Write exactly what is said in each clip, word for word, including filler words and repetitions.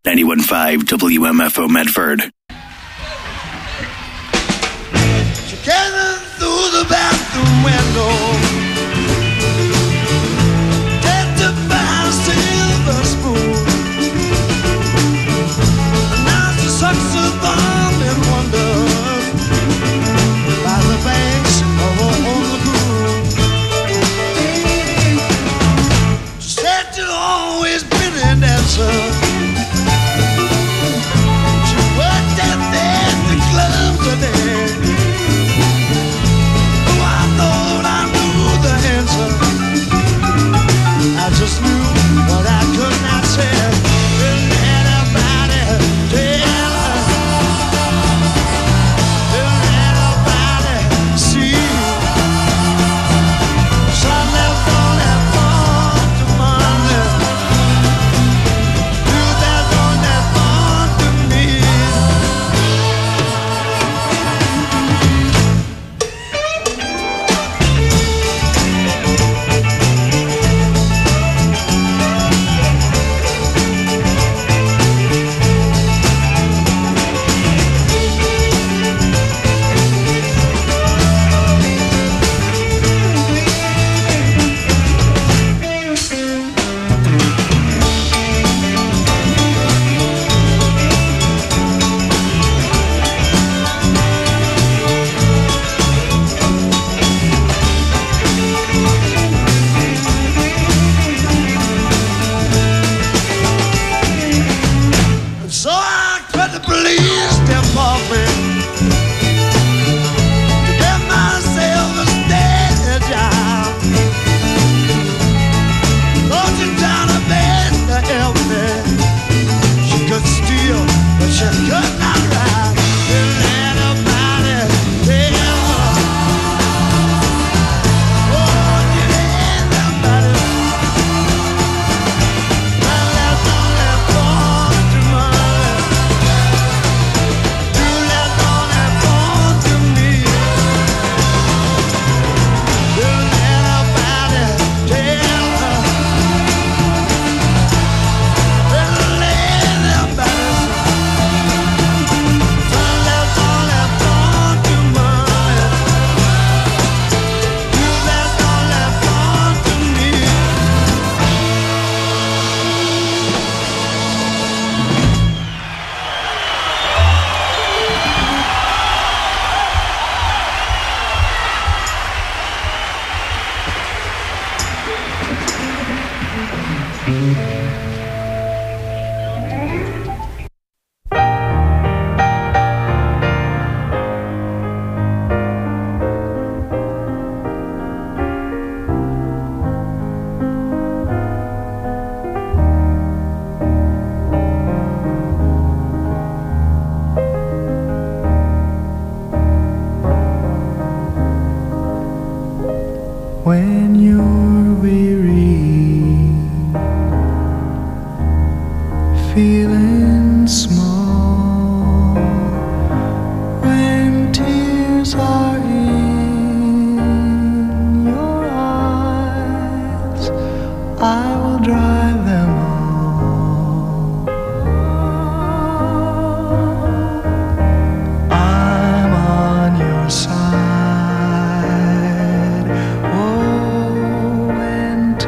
ninety-one point five W M F O Medford. She came in through the bathroom window, decked up by a silver spoon. And now she sucks her thumb and wonders by the banks of her own lagoon. She said she'd always been an dancer. She worked at the club today. Oh, I thought I knew the answer. I just knew what I could not say. Didn't anybody tell her? Didn't anybody see? So I left all that fun to Monday. Do that on that fun to me. And so I cut the police department to get myself a steady job. Thought she tried her best to help me. She could steal, but she could not ride. Didn't anybody tell her? Oh, did anybody? I left all that fun to Monday. You left all that fun to me. Didn't anybody tell her? Didn't anybody? I left all that fun to Monday. You left all that fun to me. When you're weary, feeling small, when tears are in your eyes, I will dry them all. I'm on your side. Oh, when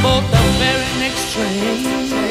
board the very next train.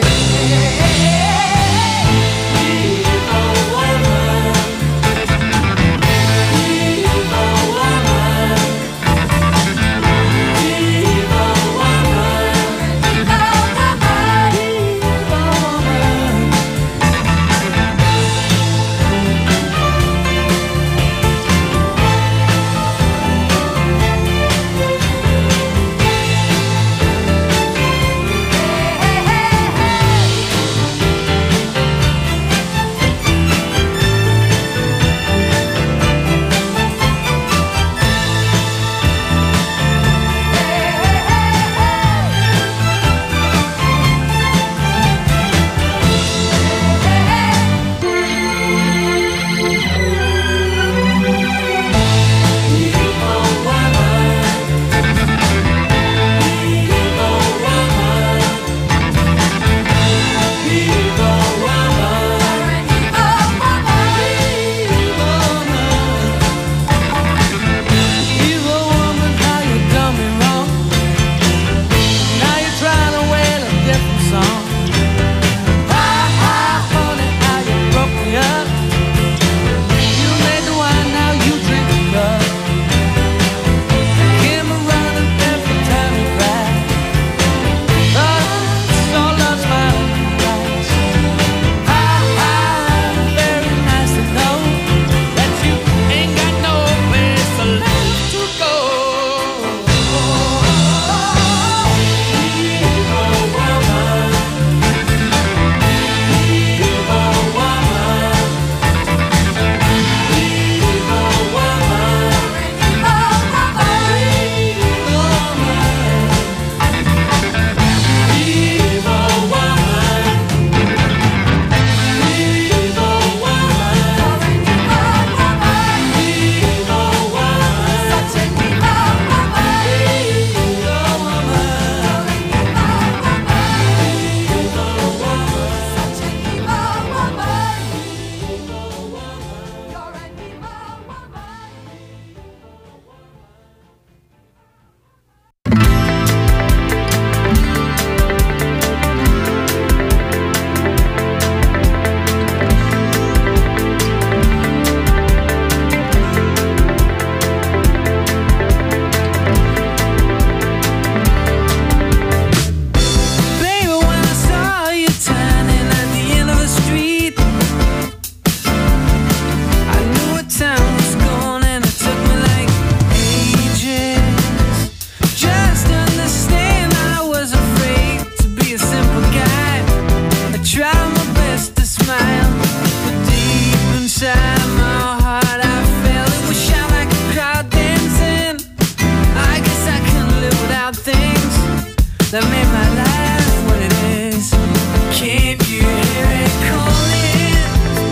That made my life what it is. Can't you hear it calling?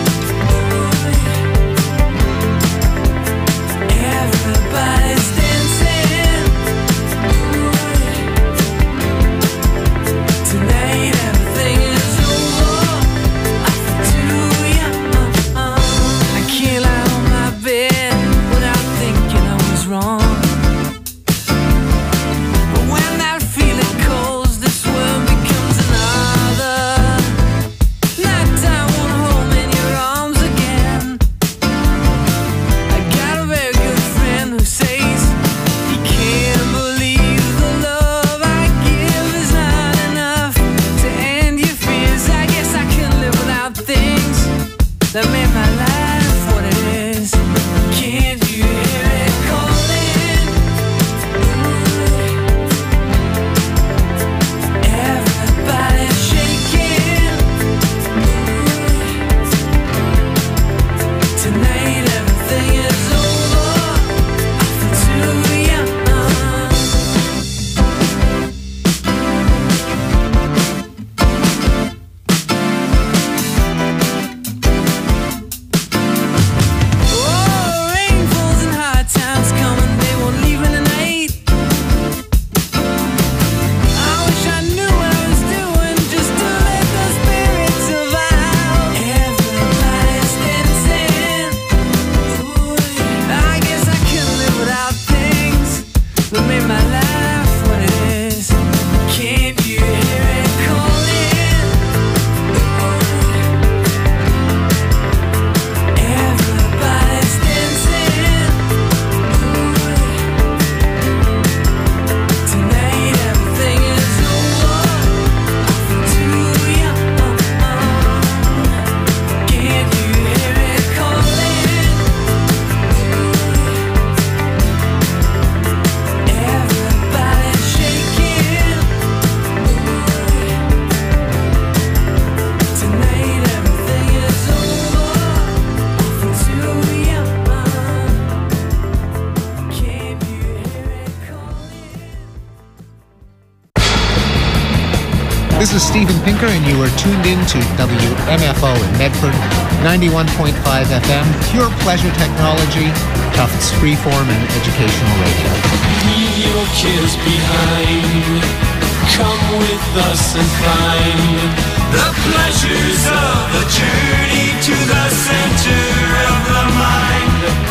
Everybody's dancing. Tonight everything is over. I feel too young. I can't lie on my bed without thinking I was wrong. That made my life what it is. Can't you hear it calling? Everybody's shaking. Tonight everything is over. I feel too young. is Steven Pinker, and you are tuned in to W M F O in Medford, ninety-one point five F M, pure pleasure technology, Tufts freeform and educational radio. Leave your kids behind. Come with us and find the pleasures of the journey to the center of the mind.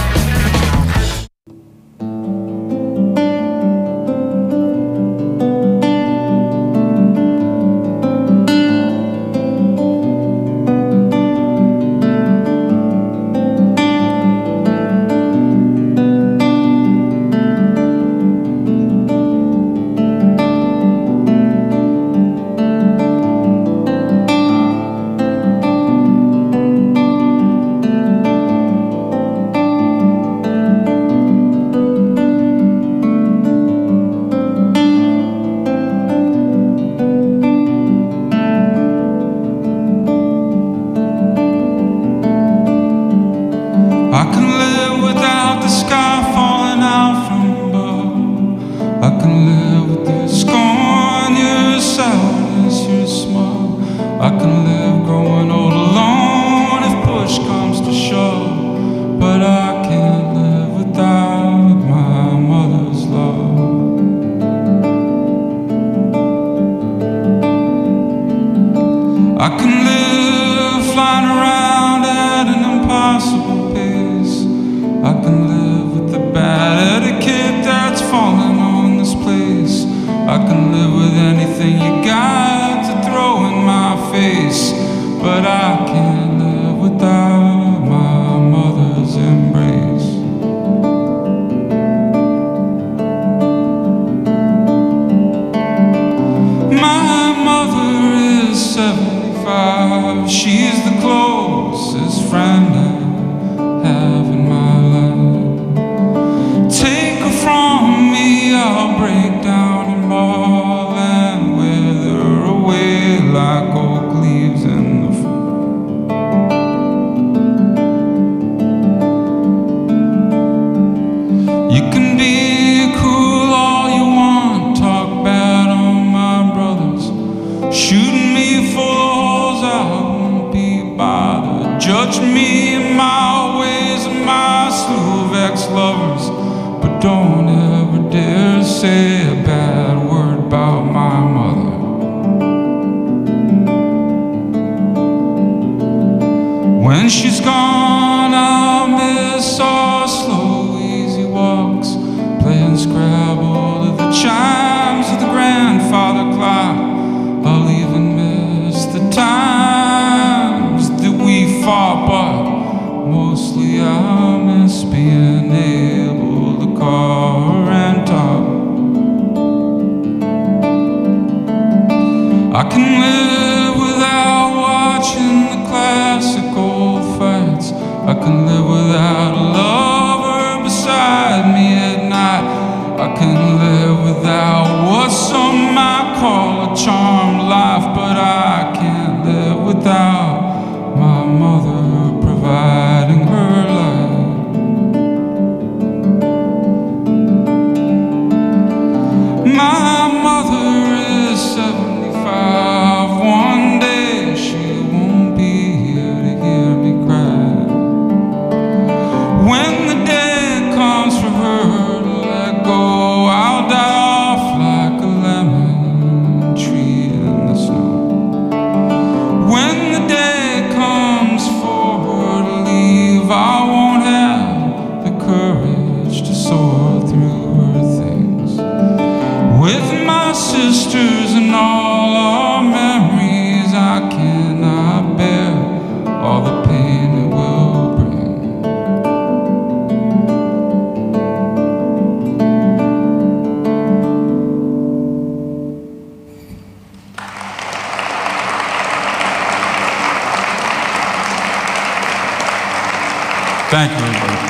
Thank you, everybody.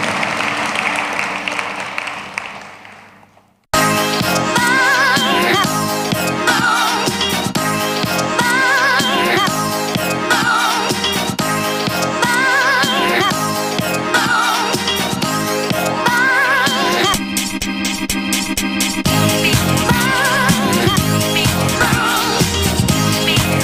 Be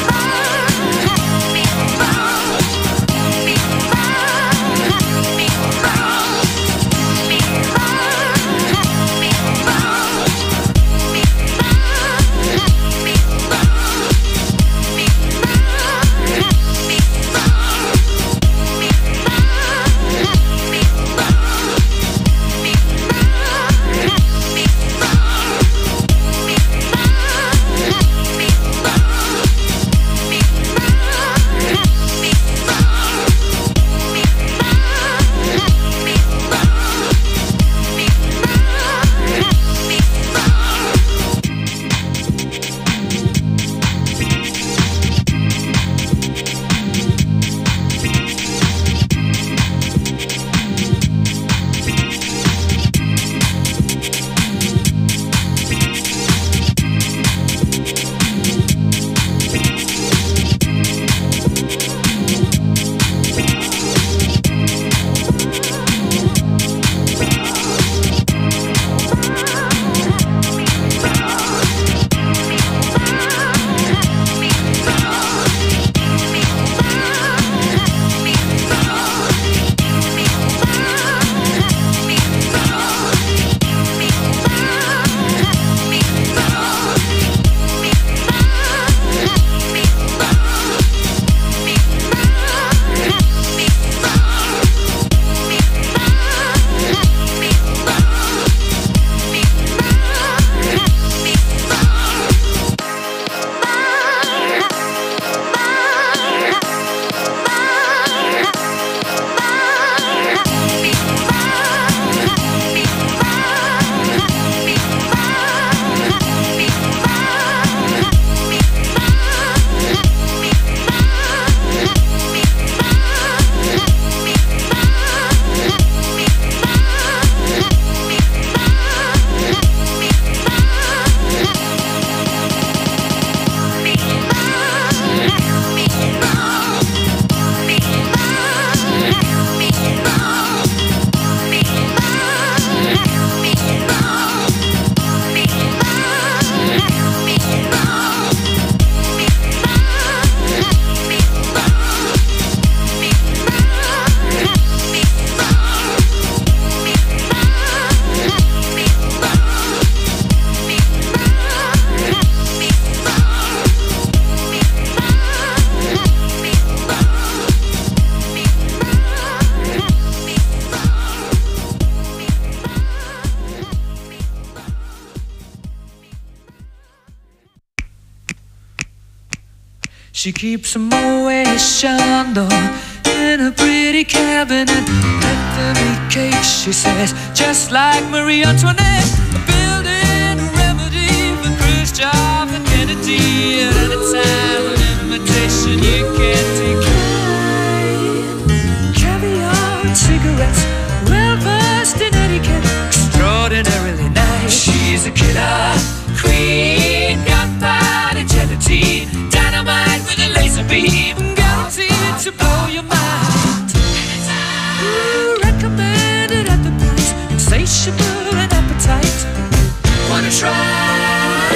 She keeps a Moet Chandon in a pretty cabinet. Let me cake, she says, just like Marie Antoinette. Building a remedy for Khrushchev and Kennedy. At any time, an invitation you can't decline. Caviar and cigarettes, well versed in etiquette, extraordinarily nice. She's a killer queen, gunpowder gelatine, dynamite with a laser beam, guaranteed to blow your mind. Ooh, recommended at the price, insatiable and appetite. Wanna try?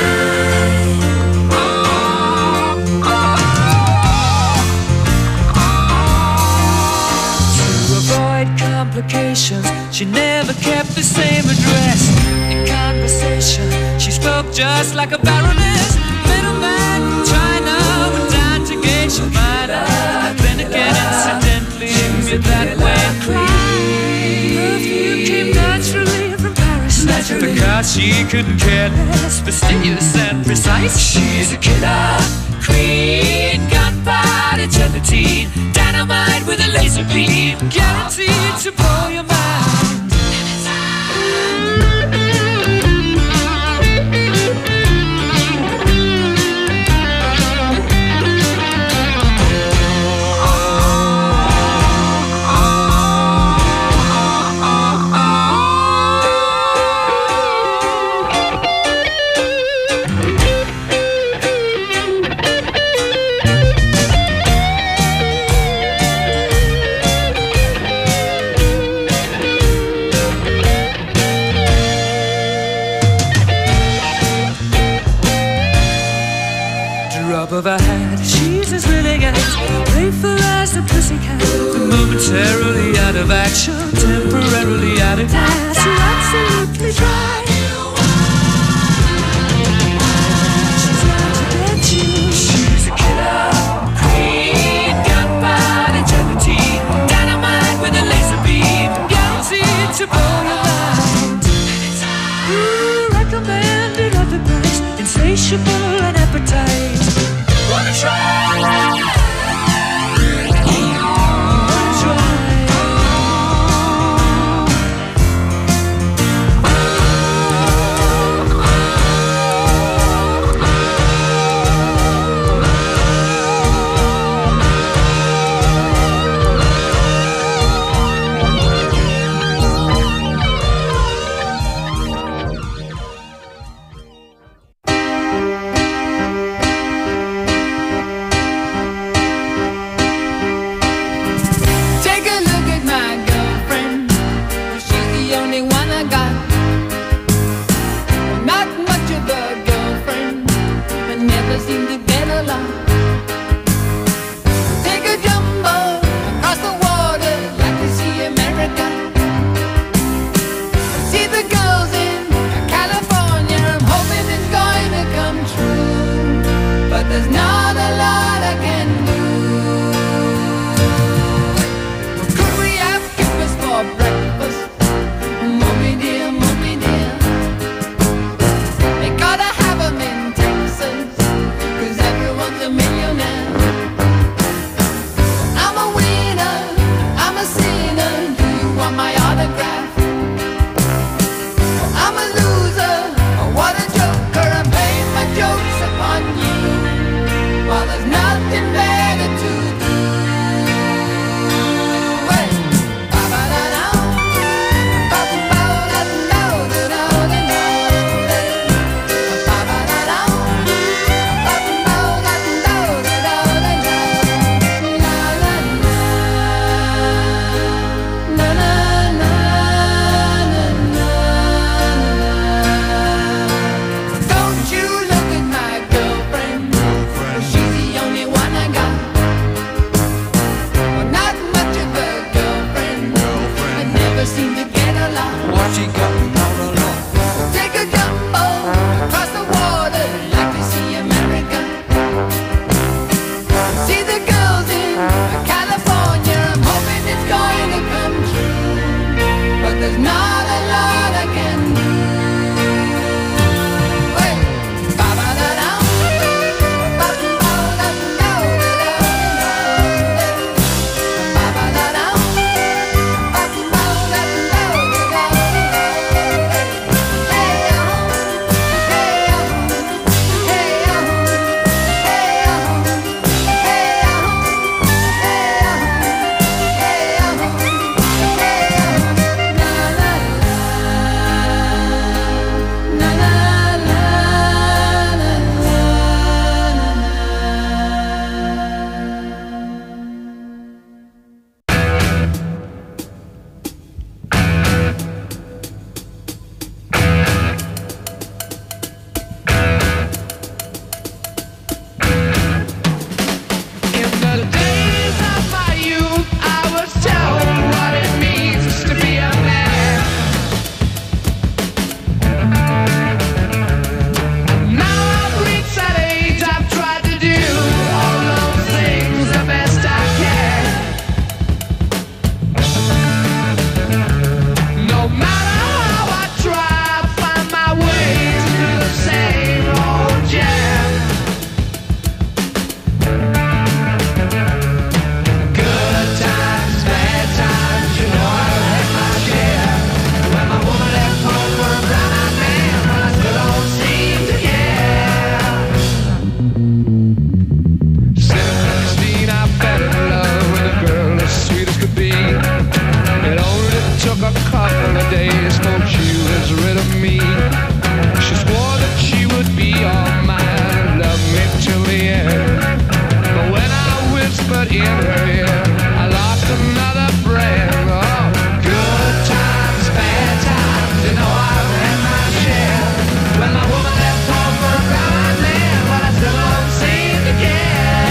Oh, oh. To avoid complications, she never kept the same address. In conversation, she spoke just like a baroness. Middleman from China went down to gauge your mind. Then again, incidentally, you're that way. Perfume came naturally from Paris, naturally, because she couldn't care less, fastidious and precise. She's a killer queen, gunpowder gelatine, dynamite with a laser beam, guaranteed to blow your mind. Of her hat, she's as willing as playful as a pussycat. Momentarily out of action, temporarily out of gas. You're absolutely dry. She's out to get you. She's a killer queen, gunpowder gelatine, dynamite with a laser beam, guaranteed to blow your mind. Ooh, recommended at the price, insatiable and appetite. Wanna try? Wanna try? took a couple of days till she was rid of me. She swore that she would be all mine and love me till the end. But when I whispered in her ear, I lost another friend. Oh, good times, bad times, you know I've had my share. When my woman left home for a brown man, but I still don't seem to care.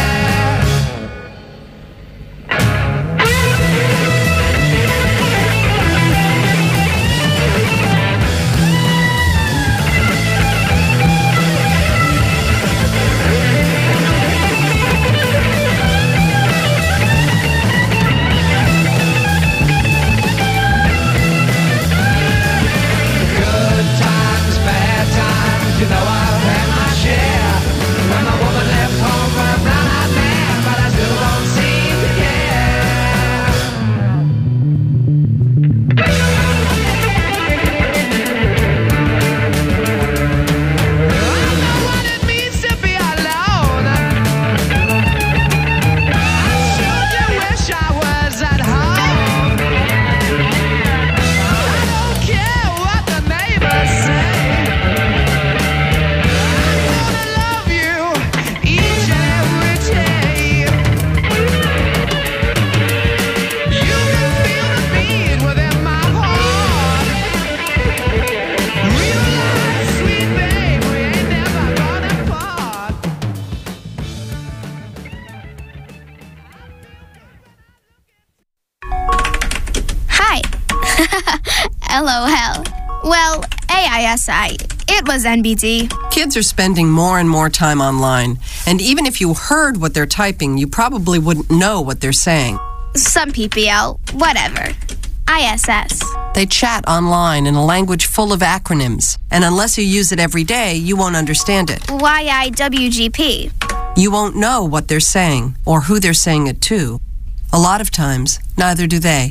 LOL. Well, A I S I. It was N B D. Kids are spending more and more time online, and even if you heard what they're typing, you probably wouldn't know what they're saying. Some P P L, whatever. I S S. They chat online in a language full of acronyms, and unless you use it every day, you won't understand it. Y I W G P. You won't know what they're saying or who they're saying it to. A lot of times, neither do they.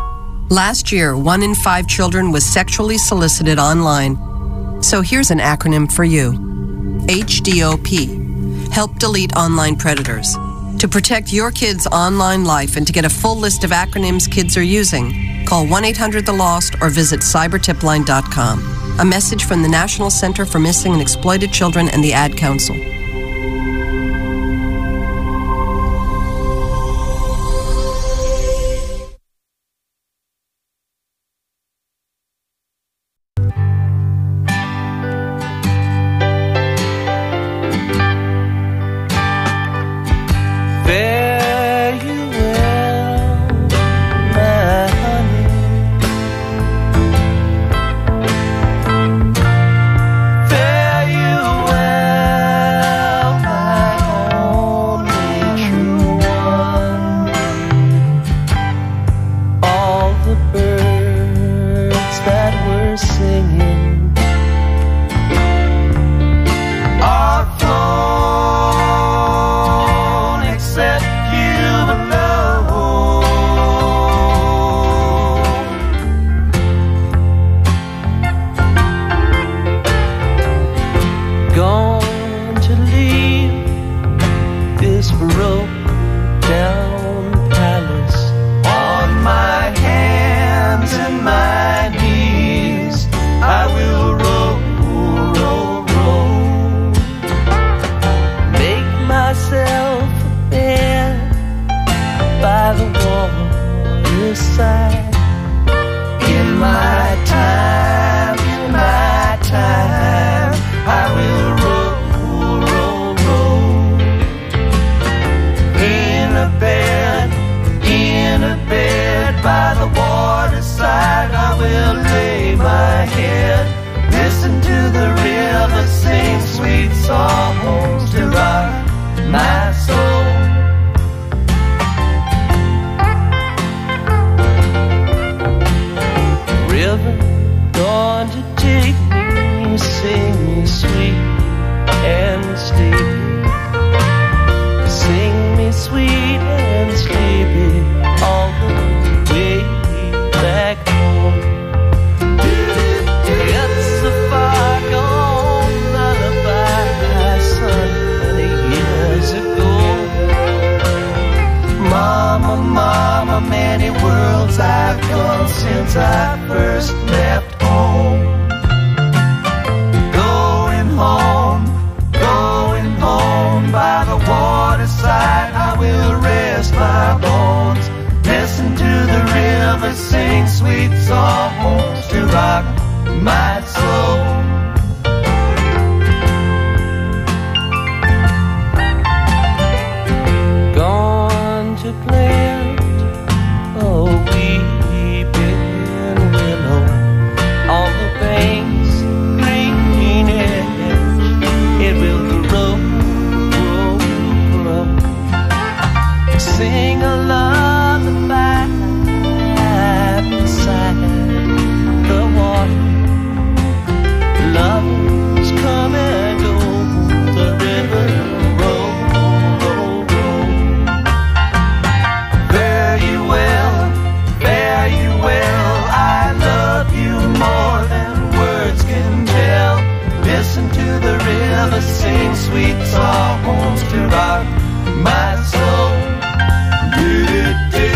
Last year, one in five children was sexually solicited online. So here's an acronym for you. H D O P. Help delete online predators. To protect your kids' online life and to get a full list of acronyms kids are using, call one eight hundred the lost or visit cyber tip line dot com. A message from the National Center for Missing and Exploited Children and the Ad Council. Fare you well. since I first left home. Going home, going home, by the waterside I will rest my bones. Listen to the river sing sweet songs to rock my soul. Gone to plant a weeping willow on the bank's green edge. It will grow, grow, grow. Sing a lullaby beside the water. Lovers come and go, the river roll, roll, roll. Fare you well, fare you well, I love you more than words can tell. Listen to the river sing sweet songs to rock my soul. Do-do-do.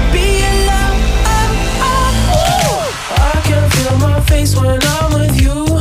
When I'm with you,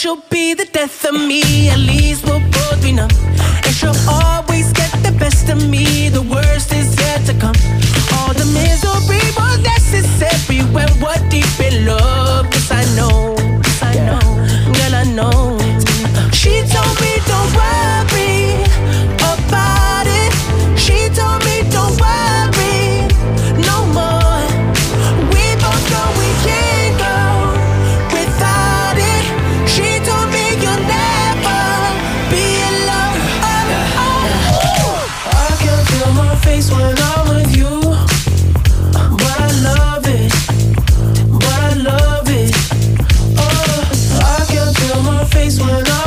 she'll be the death of me. At least we'll both be numb. And she'll always get the best of me. The worst is yet to come. All the misery was necessary when we're deep in love. Yes, I know, yes, I know, girl, I know. She told me don't worry about it. She told me don't worry no more. We both know we can't go without it. She told me you'll never be alone. Oh, oh. I can feel my face when I'm with you, but I love it, but I love it. Oh, I can feel my face when I'm with you.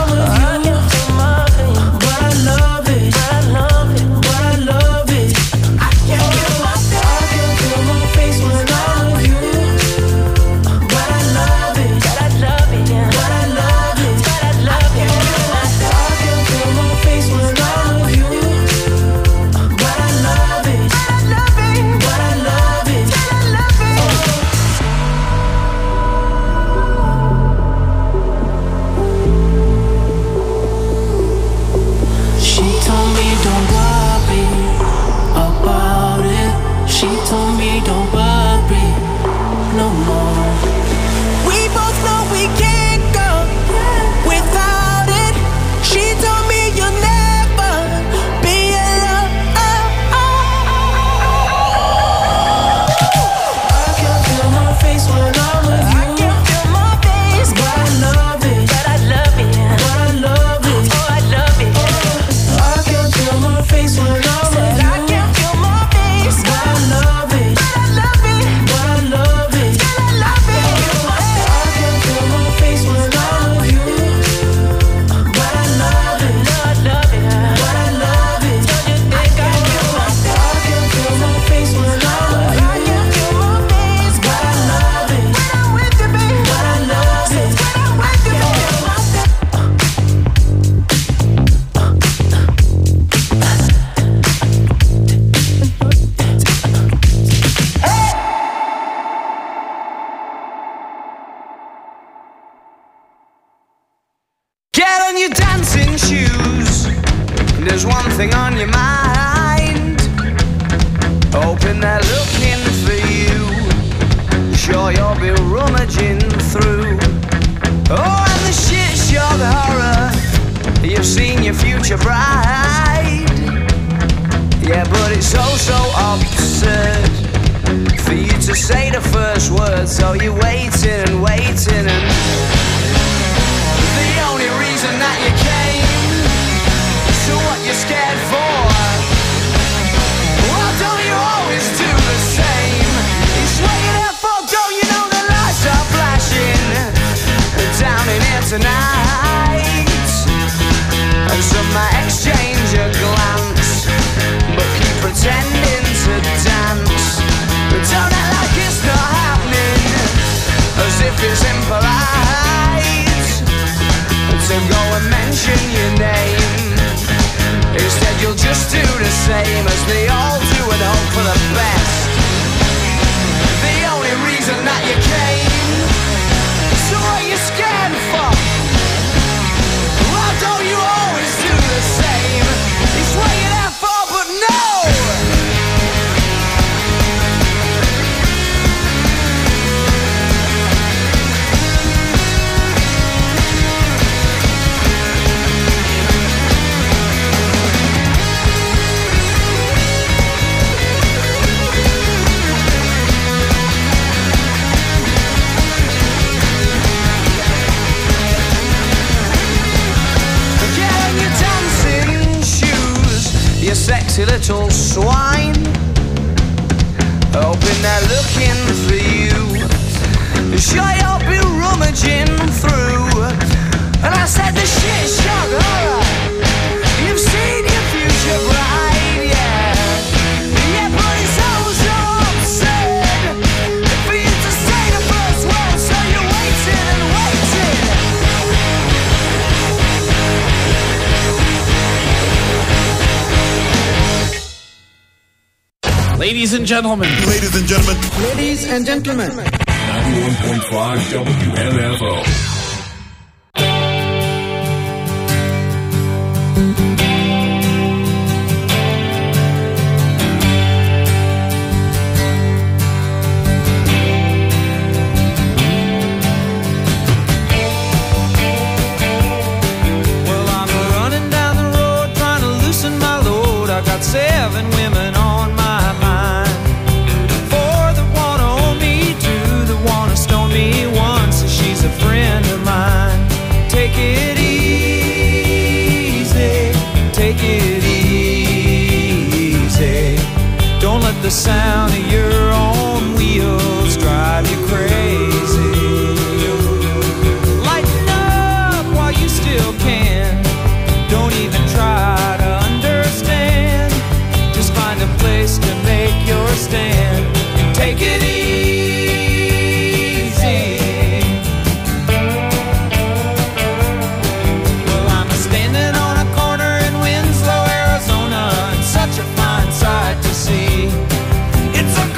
Sexy little swine, hoping they're looking for you. Sure, you'll be rummaging through. And I said the shit shock horror. You've seen your future bride, yeah. Yeah, but it's all so absurd for you to say the first word, so you're waiting and waiting. Ladies and gentlemen. Ladies and gentlemen. Ladies and gentlemen. ninety-one point five W M F O. sound of your own wheels drive you crazy. Lighten up while you still can. Don't even try to understand. Just find a place to make your stand and take it easy. Well, I'm standing on a corner in Winslow, Arizona, and such a fine sight to see. It's a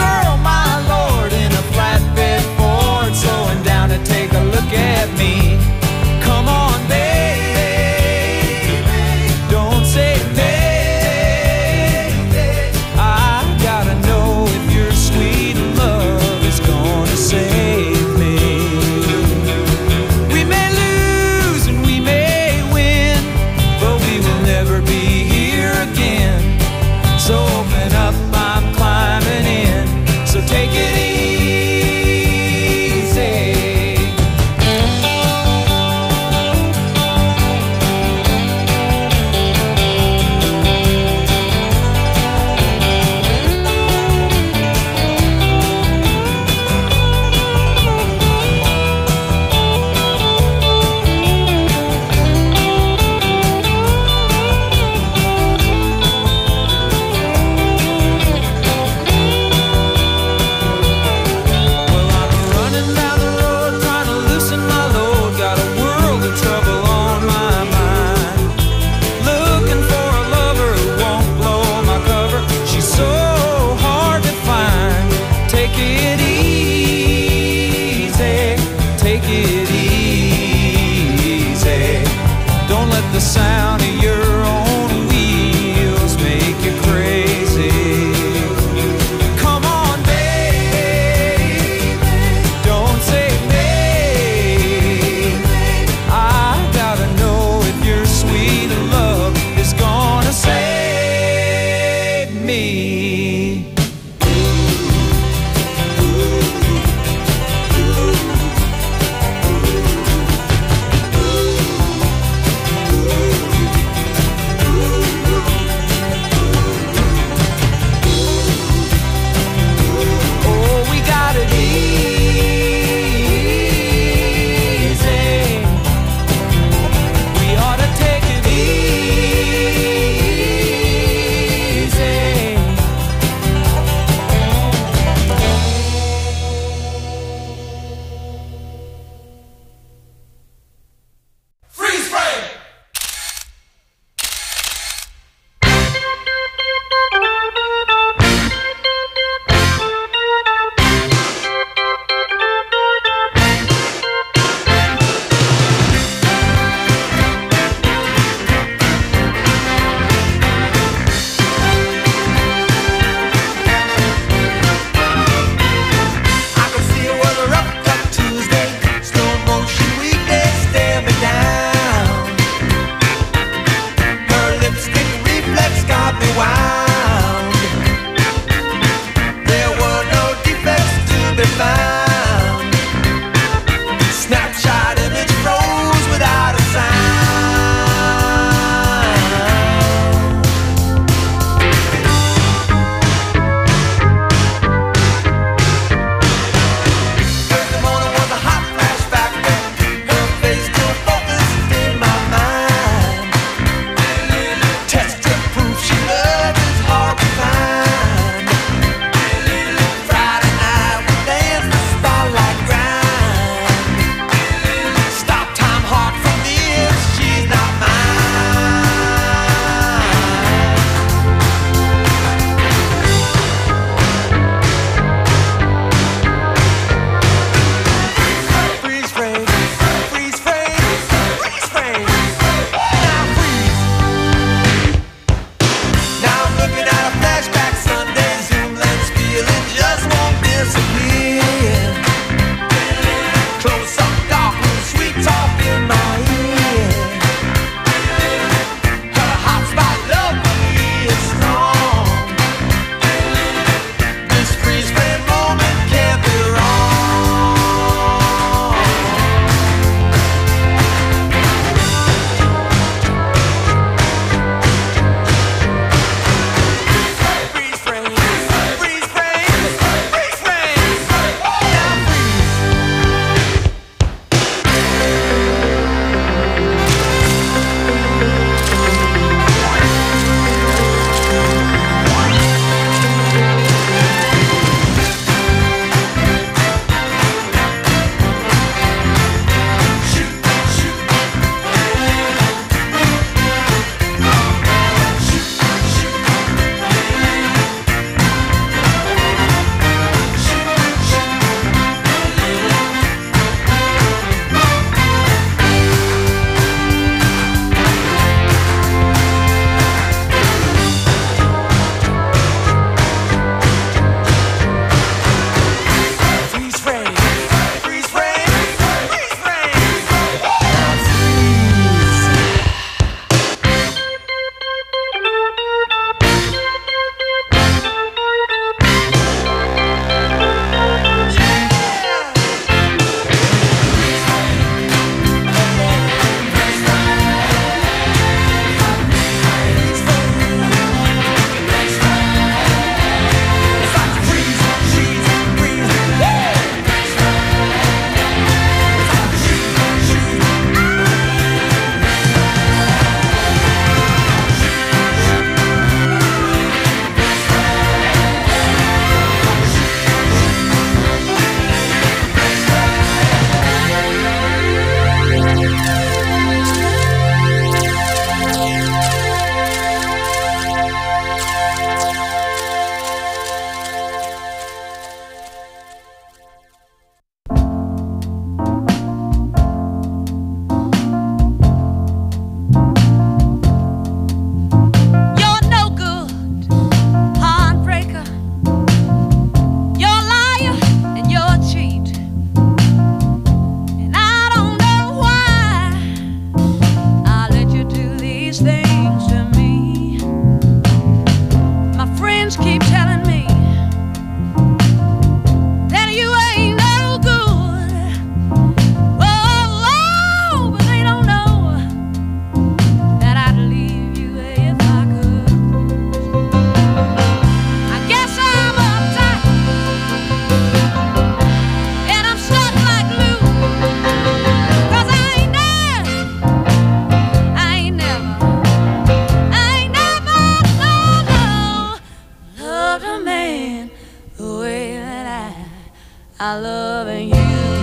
I love you.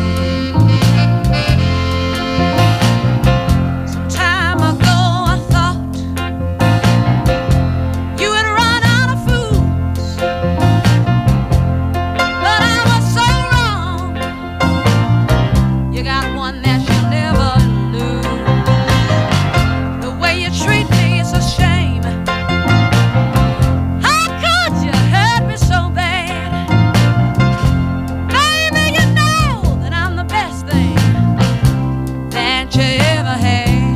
Some time ago I thought you had run out of fools, but I was so wrong. You got one that you'll never lose. The way you treat me is a shame. How could you hurt me so bad? Baby, you know that I'm the best thing that you ever had.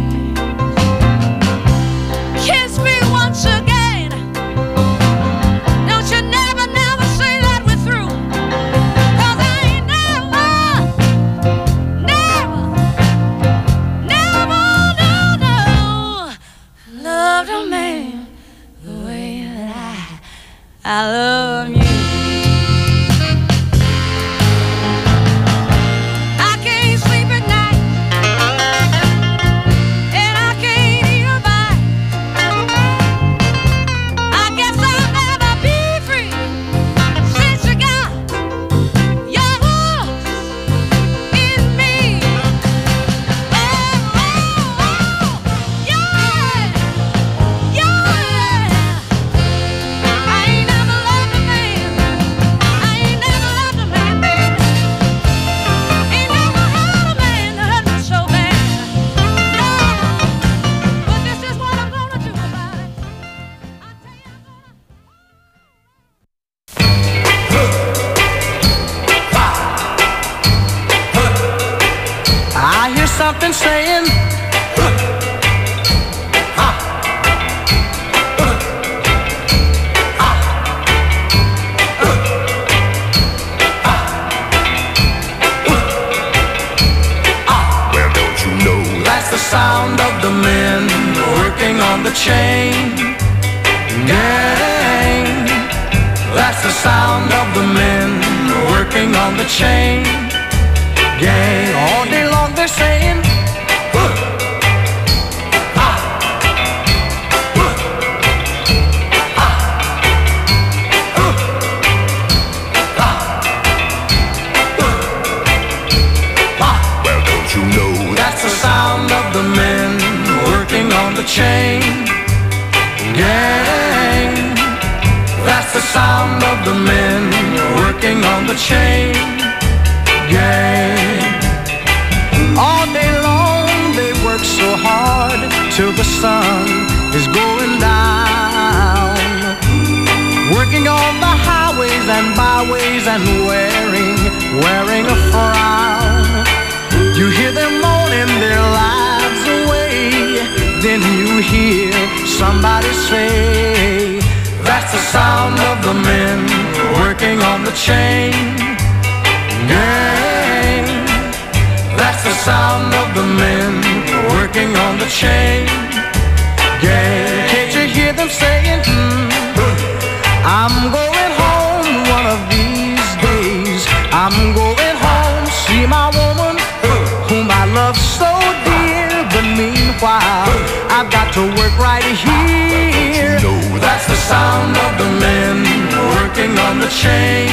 Kiss me once again. Don't you never, never say that we're through. 'Cause I ain't never, never, never, no, no, loved a man the way that I, I love you. I can't sleep at night, and I can't eat a bite. I guess I'll never be free since you got your hooks in me. Oh, oh, oh, yeah, yeah. I ain't never loved a man. I ain't never loved a man, baby. Ain't never had a man that hurt me so bad. No, but this is what I'm gonna do about it. I tell you, I'm gonna. I hear something saying, Well, don't you know that's the sound of the men working on the chain gang. That's the sound of the men working on the chain gang. All day long they're saying, Well, don't you know that's the sound of the men working on the chain gang. That's the sound of the men working on the chain gang. All day long they work so hard till the sun is going down, working on the highways and byways and wearing, wearing a frown. You hear them moaning their lives away, then you hear somebody say, that's the sound of the men working on the chain gang. That's the sound of the men working on the chain gang. Can't you hear them saying, hmm, I'm going home one of these days. I'm going home, see my woman whom I love so dear. But meanwhile, I've got to work right here. That's the sound of the men working on the chain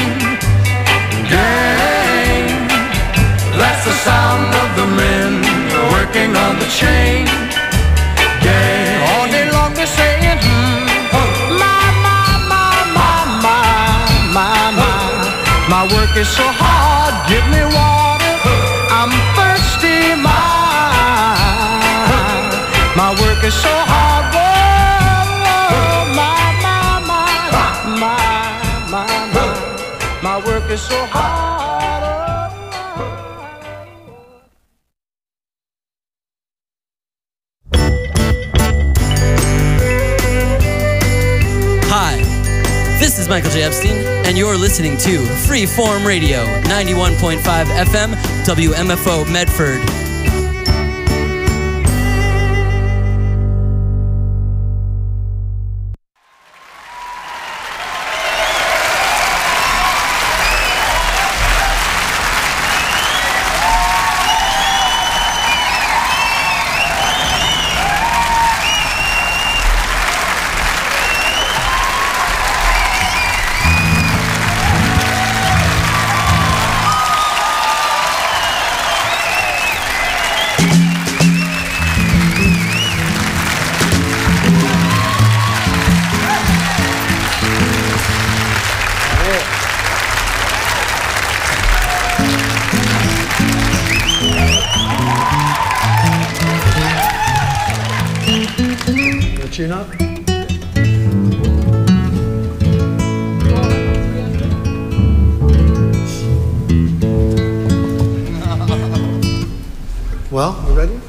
gang. That's the sound of the men working on the chain gang. All day long they're saying, hmm, my, my, my, my, my, my, my. My work is so hard, give me water, I'm thirsty, my. My work is so hard, whoa, my, my, my, my, my, my. My work is so hard. Hi, this is Michael J. Epstein, and you're listening to Freeform Radio, ninety-one point five F M, W M F O Medford. tune up? Well, you ready?